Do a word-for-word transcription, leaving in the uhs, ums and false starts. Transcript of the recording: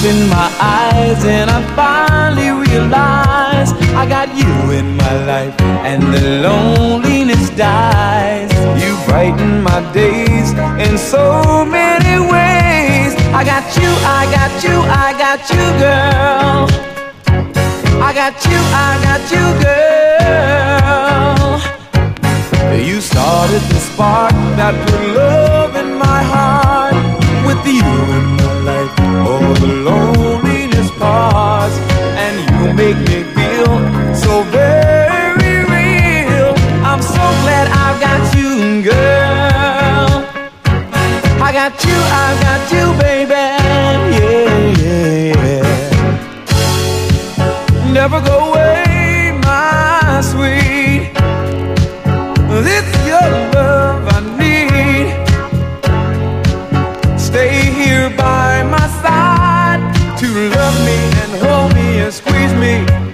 opened my eyes and I finally realized I got you in my life and the loneliness dies. You brighten my days in so many ways. I got you, I got you, I got you, girl. I got you, I got you, girl. You started the spark that put love in my heart. With you in my life, all the loneliness parts, and you make me feel so very real. I'm so glad I've got you, girl. I got you, I got you, baby. Yeah, yeah, yeah. Never go away, my sweet. It's your love I need. Stay here by my side to love me and hold me and squeeze me.